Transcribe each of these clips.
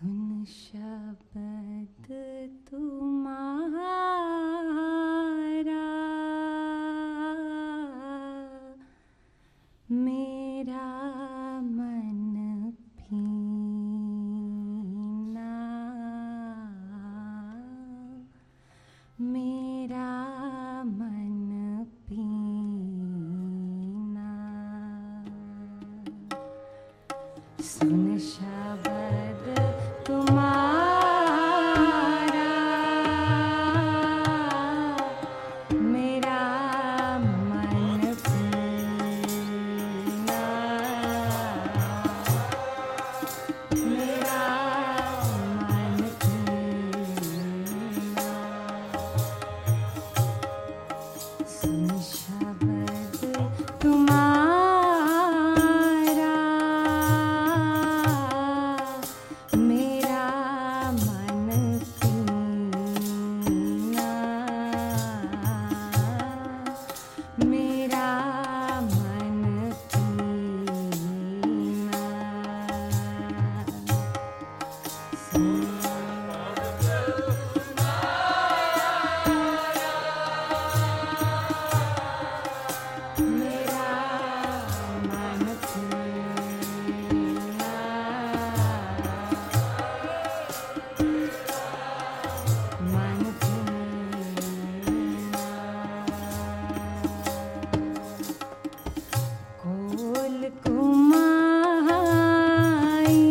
सुन शब्द तुम्हारा मेरा मन पीना, मेरा मन पीना। सुन शब्द तुम्हारा मेरा मन पीना, मेरा मन पीना। सुन शब्द तुम्हारा मेरा मन पीना, मेरा मन पीना। मेरा मन पीना, मन पीना। कोल कुमाई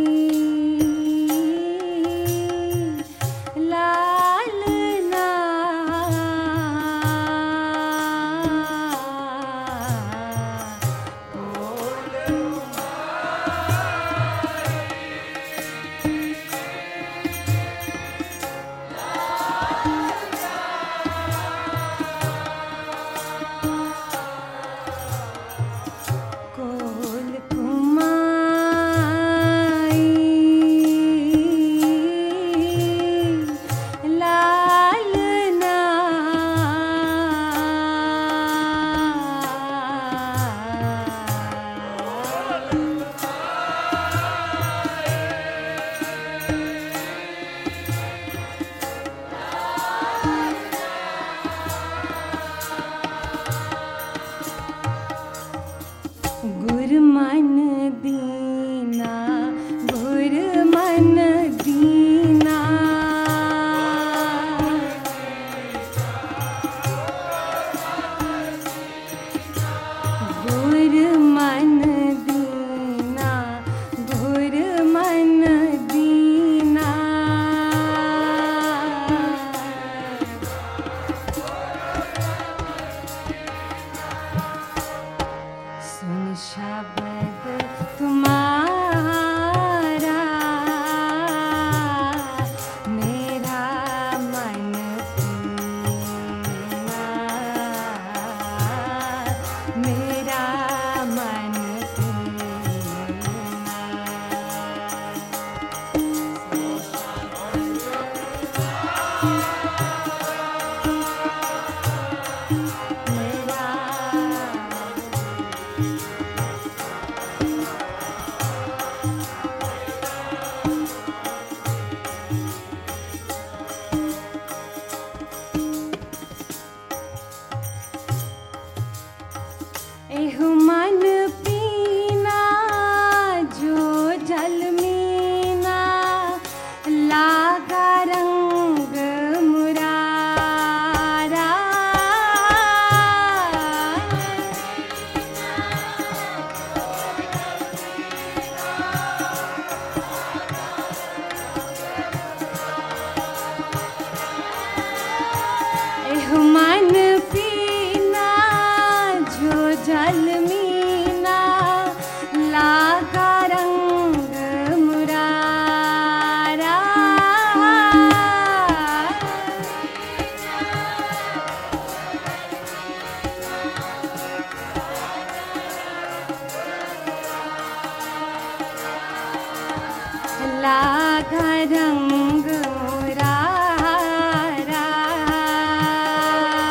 लालना, कोल कुमाई लालना, गुर मन दीना, गुर मन दीना। गुर मन दीना, गुर मन दीना। सुन शब्द तुम्हारा मेरा मन पीना, मेरा मन पीना। एहु मन पीना जो जल मीना, लागा रंग मुरारा। एहु मन पीना जो जल मीना, लागा रंग मुरारा। लागा रंग मुरारा।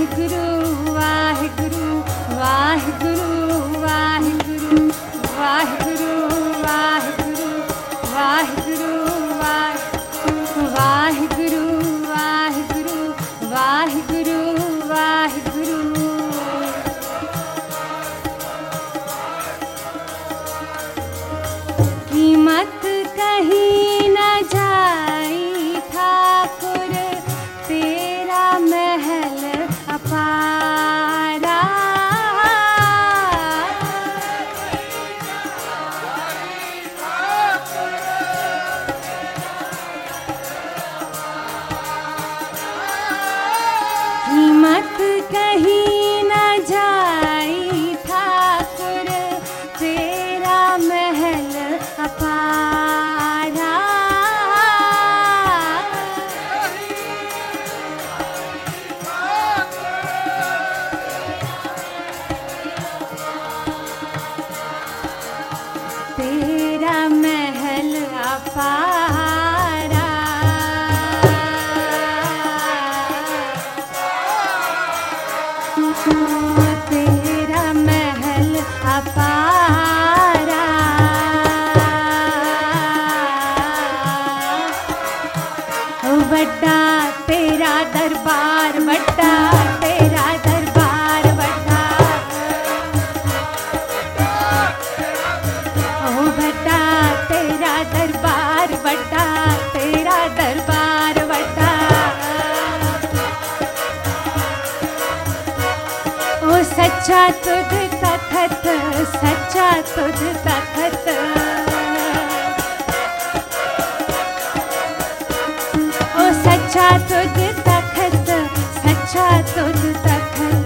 वाहिगुरु वाहिगुरु वाहिगुरु वाहिगुरु वाहिगुरु वाहिगुरु वाहिगुरु वाहिगुरु वाहिगुरु वाहिगुरु वाहिगुरु कीमत कहीं न जाई ठाकुर तेरा महल अपारा कीमत कहीं न जाई ठाकुर तेरा महल अपारा तेरा महल अपारा तेरा महल अपारा बड़ा तेरा दरबार बड़ा तेरा दरबार बड़ा ओ बड़ा तेरा दरबार बड़ा तेरा दरबार बड़ा ओ सच्चा तुझ तखत सच्चा तुझ तखत ओ सच्चा तुझ तखत सच्चा तुझ तखत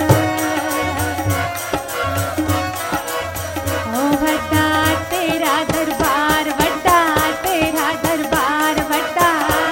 ओ बड़ा तेरा दरबार बड़ा तेरा दरबार बड़ा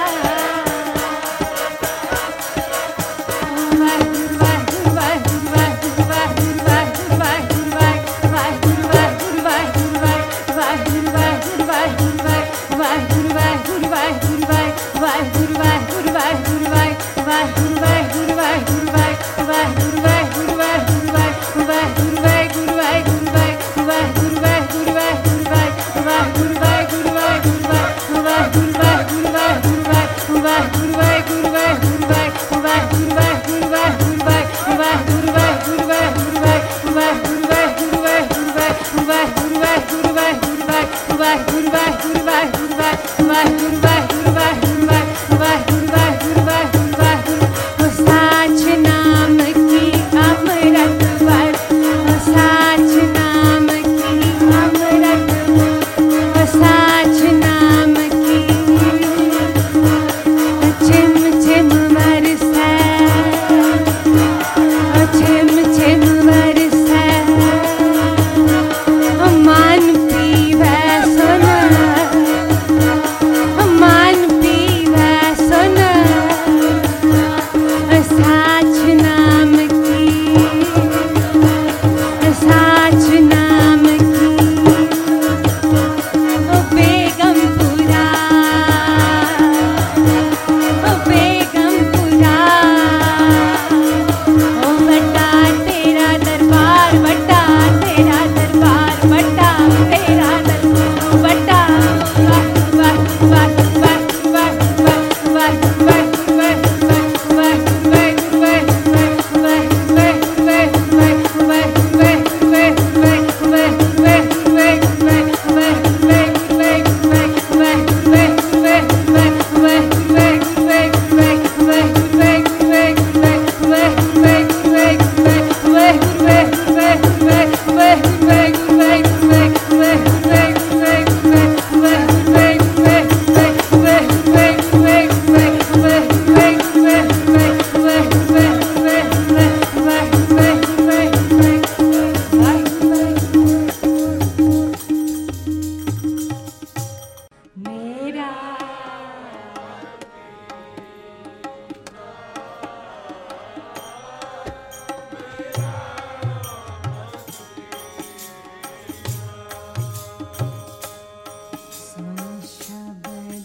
साच नाम की अमृत वर साच नाम की अमृत साच नाम की छिम छिम बरसै छिम छिम बरसै मान पीवै सुन मान पीवै सुन साच नाम की साच नाम की ओ बेगमपुरा ओ बेगमपुरा ओ बड़ा तेरा दरबार बड़ा तेरा दरबार बड़ा तेरा दरबार बड़ा वाह वाह वाह वाह वाह वाह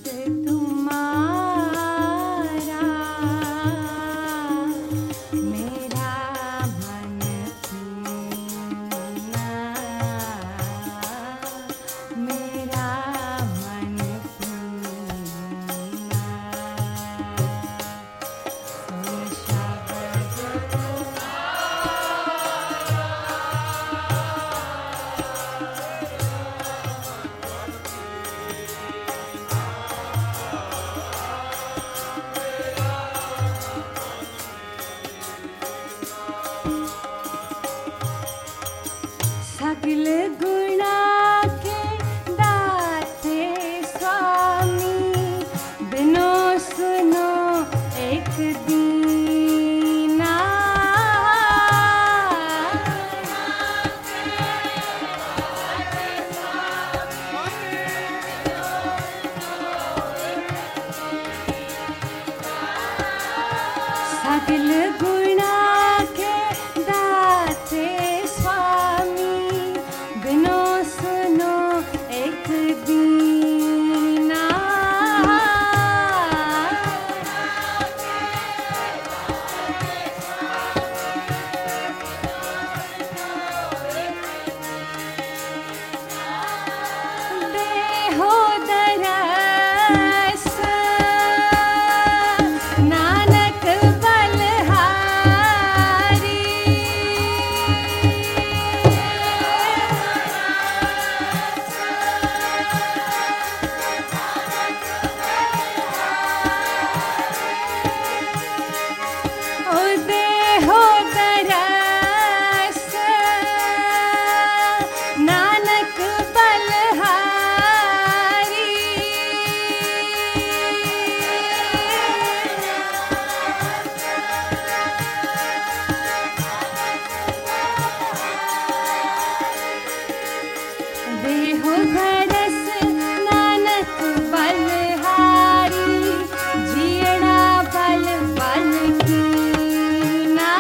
मैं सगल गुणा के दाते स्वामी, बिनो सुनो एक दीना। देहो दरस नानक बलहारी, ओ देहो दरस नानक बलहारी। देहो दरस नानक बलहारी, जियड़ा बल बल कीना।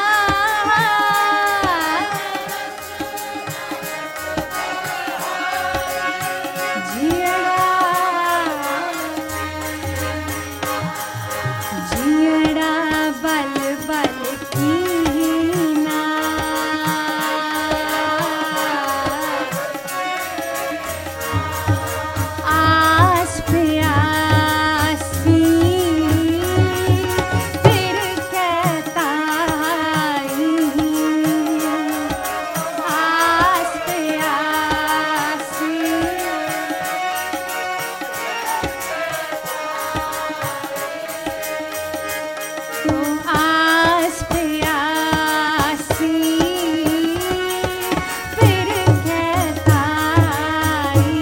जियड़ा बल बल कीना। आस प्यासी फिर कहता आई, आस प्यासी तो आस प्यासी फिर कहता आई।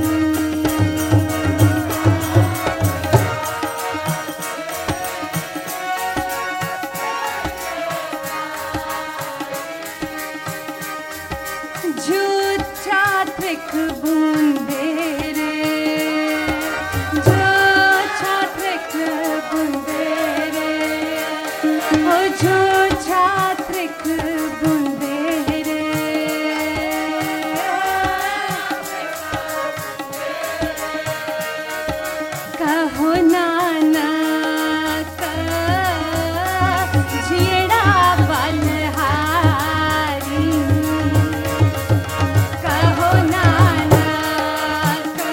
झूठा त्रिक बूंदे रे, झूठा त्रिक बूंदे रे, ओ झूठा त्रिक बूंदे रे। कहो नानक जियड़ा बलहारी, कहो नानक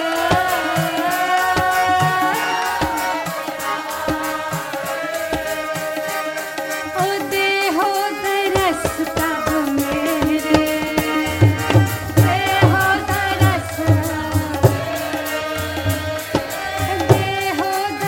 ओ देहो दरस तब मेरे, देहो दरस, देहो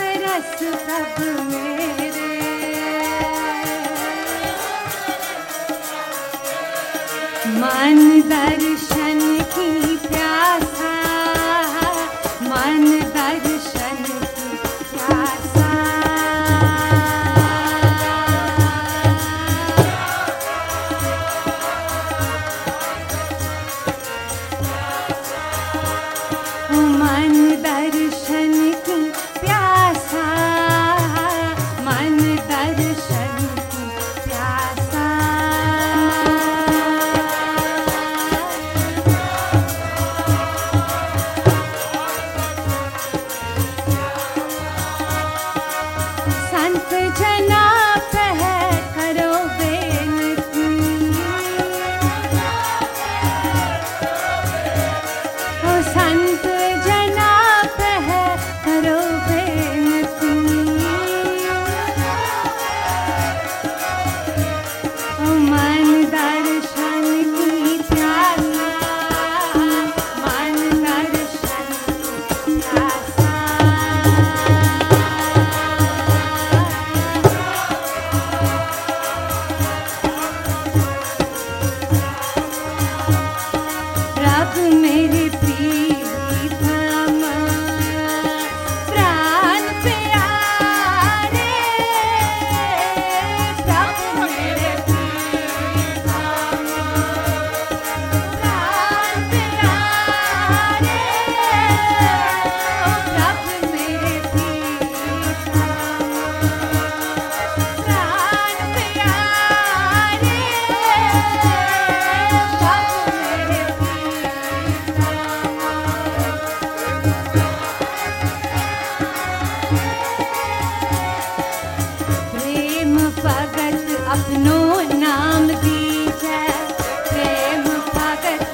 अपनो नाम दीजै प्रेम भगत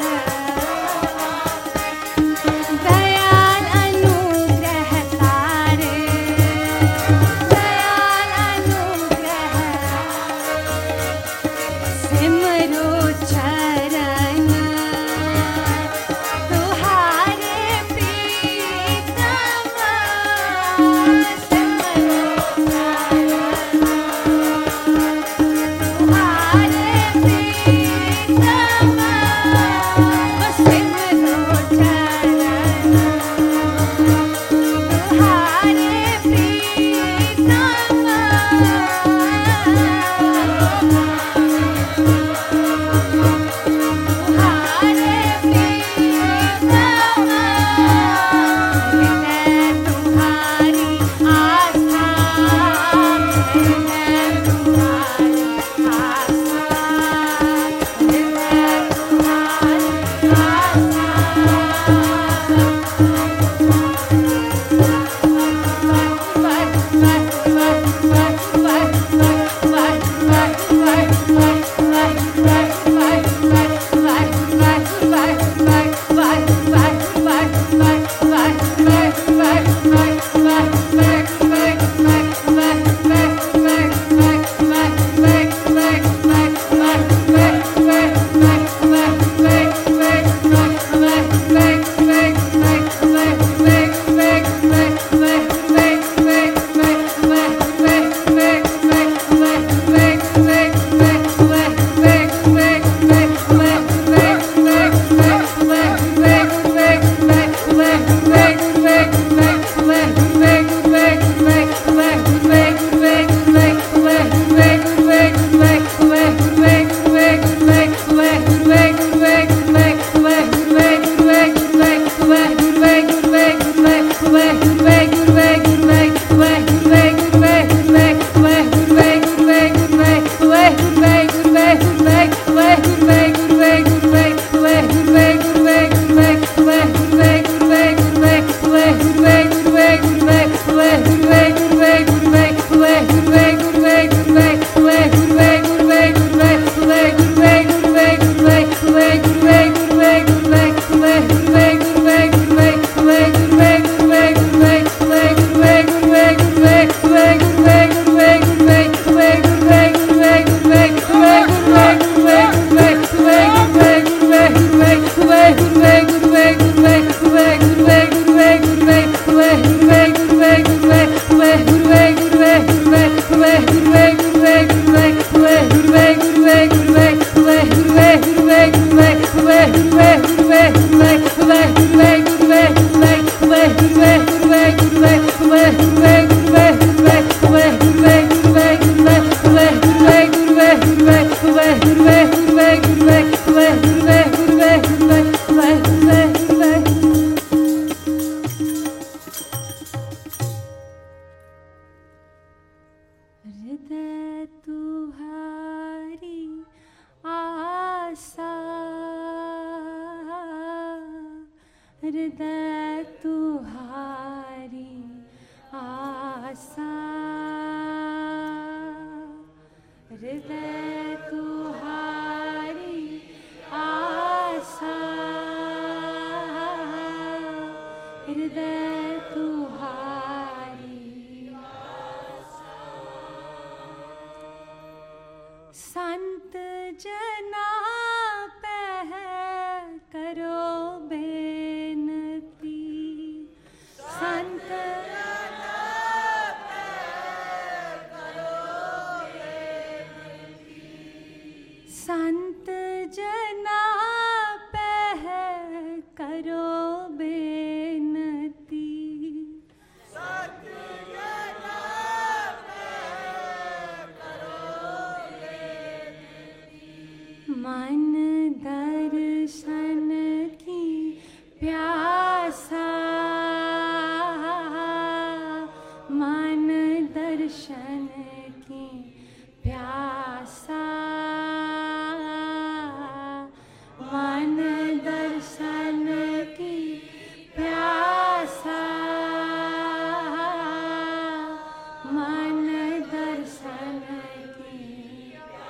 दयाल अनुग्रह तारे दयाल अनुग्रह सिमरो चरण तुहारे प्रीतम सिमरो हृदय तुम्हारी आशा, हृदय तुम्हारी आशा, हृदय तुम्हारी आशा, हृदय तुम्हारी संत जना पह करो बेनती, संत जना पह करो बेनती, संत जना पह करो बेनती, संत जना मन दर्शन की प्यासा, मन दर्शन की प्यासा, मन दर्शन की प्यासा, मन दर्शन की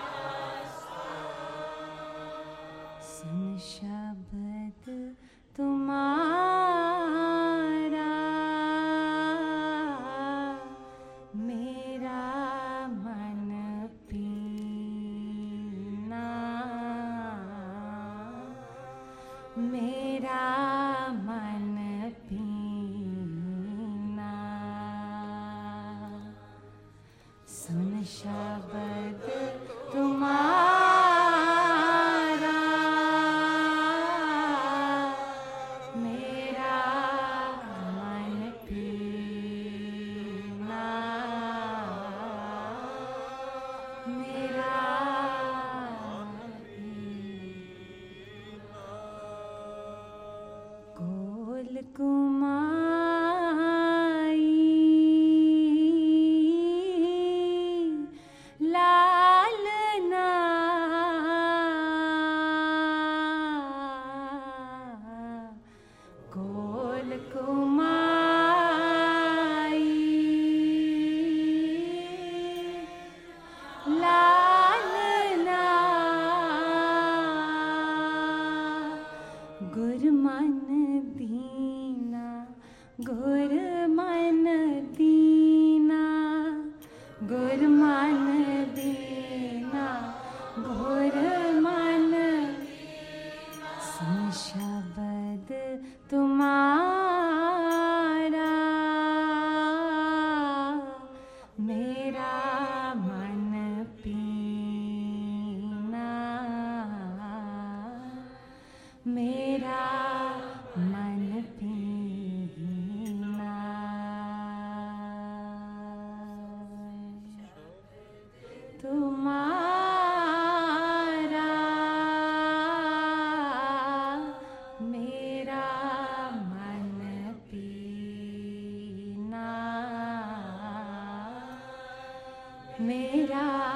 मेरा मन पीना। तुम्हारा मेरा मन पीना, मेरा